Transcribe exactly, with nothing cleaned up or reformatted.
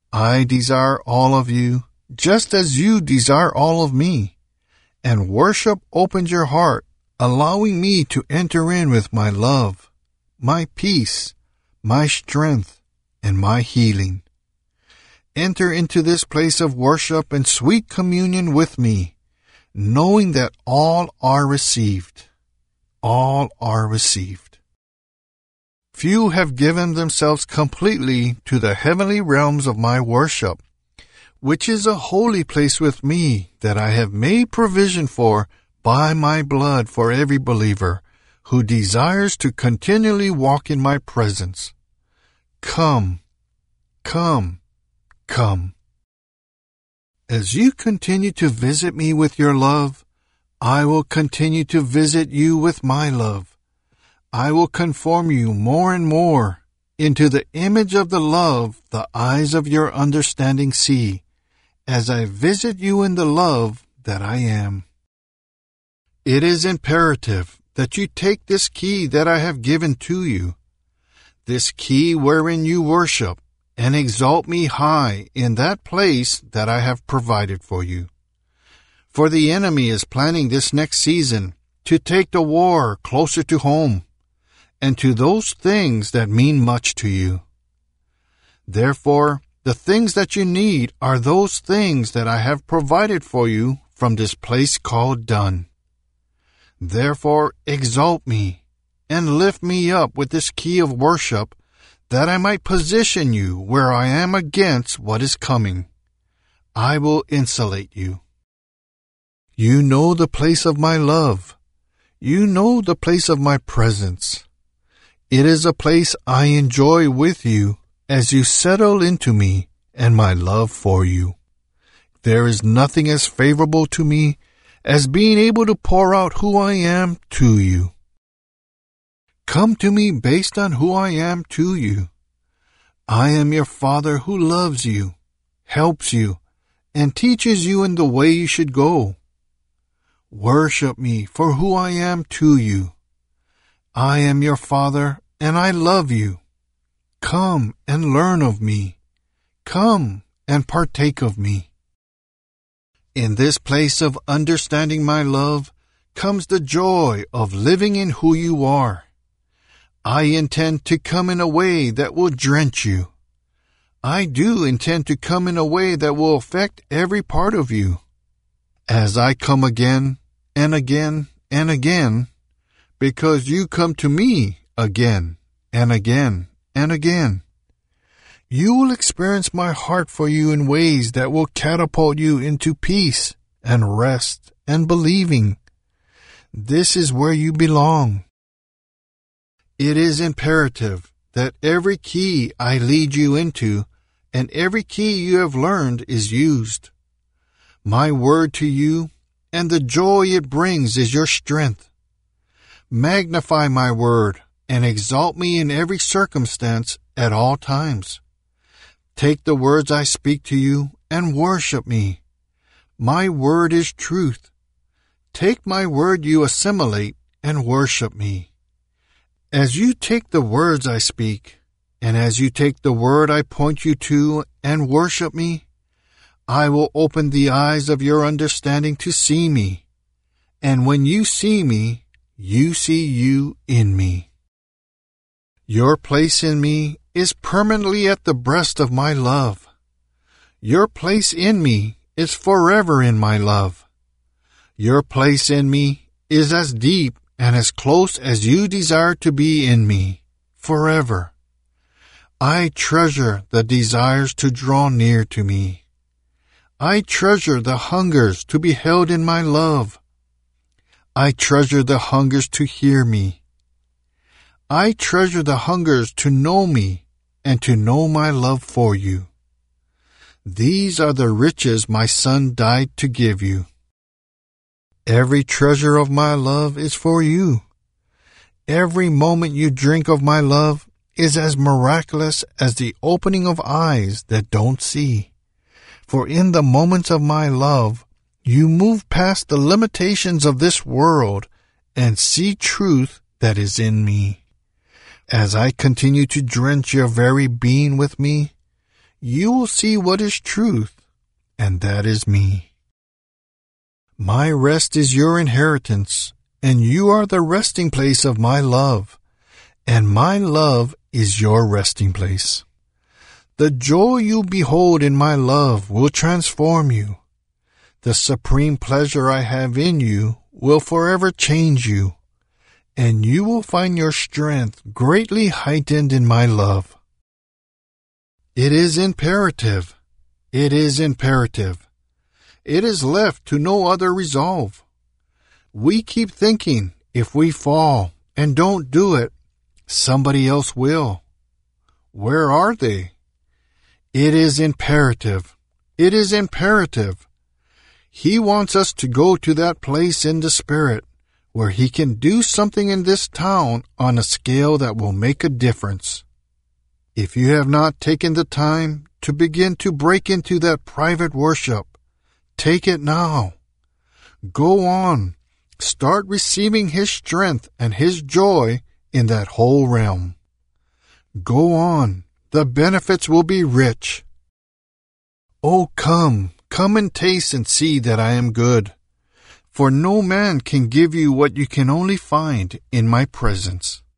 I desire all of you, just as you desire all of me. And worship opens your heart, allowing me to enter in with my love, my peace, my strength, and my healing. Enter into this place of worship and sweet communion with me, knowing that all are received. All are received. Few have given themselves completely to the heavenly realms of my worship, which is a holy place with me that I have made provision for by my blood for every believer who desires to continually walk in my presence. Come, come, come. As you continue to visit me with your love, I will continue to visit you with my love. I will conform you more and more into the image of the love the eyes of your understanding see, as I visit you in the love that I am. It is imperative that you take this key that I have given to you, this key wherein you worship and exalt me high in that place that I have provided for you. For the enemy is planning this next season to take the war closer to home and to those things that mean much to you. Therefore, the things that you need are those things that I have provided for you from this place called done. Therefore, exalt me and lift me up with this key of worship, that I might position you where I am against what is coming. I will insulate you. You know the place of my love. You know the place of my presence. It is a place I enjoy with you as you settle into me and my love for you. There is nothing as favorable to me as being able to pour out who I am to you. Come to me based on who I am to you. I am your Father who loves you, helps you, and teaches you in the way you should go. Worship me for who I am to you. I am your Father, and I love you. Come and learn of me. Come and partake of me. In this place of understanding my love comes the joy of living in who you are. I intend to come in a way that will drench you. I do intend to come in a way that will affect every part of you. As I come again and again and again, because you come to me again and again and again, you will experience my heart for you in ways that will catapult you into peace and rest and believing. This is where you belong. It is imperative that every key I lead you into and every key you have learned is used. My word to you and the joy it brings is your strength. Magnify my word and exalt me in every circumstance at all times. Take the words I speak to you and worship me. My word is truth. Take my word you assimilate and worship me. As you take the words I speak, and as you take the word I point you to and worship me, I will open the eyes of your understanding to see me. And when you see me, you see you in me. Your place in me is permanently at the breast of my love. Your place in me is forever in my love. Your place in me is as deep and as close as you desire to be in me, forever. I treasure the desires to draw near to me. I treasure the hungers to be held in my love. I treasure the hungers to hear me. I treasure the hungers to know me and to know my love for you. These are the riches my Son died to give you. Every treasure of my love is for you. Every moment you drink of my love is as miraculous as the opening of eyes that don't see. For in the moments of my love, you move past the limitations of this world and see truth that is in me. As I continue to drench your very being with me, you will see what is truth, and that is me. My rest is your inheritance, and you are the resting place of my love, and my love is your resting place. The joy you behold in my love will transform you. The supreme pleasure I have in you will forever change you, and you will find your strength greatly heightened in my love. It is imperative. It is imperative. It is left to no other resolve. We keep thinking if we fall and don't do it, somebody else will. Where are they? It is imperative. It is imperative. He wants us to go to that place in the Spirit where He can do something in this town on a scale that will make a difference. If you have not taken the time to begin to break into that private worship, take it now. Go on. Start receiving His strength and His joy in that whole realm. Go on. The benefits will be rich. Oh, come, come and taste and see that I am good. For no man can give you what you can only find in my presence.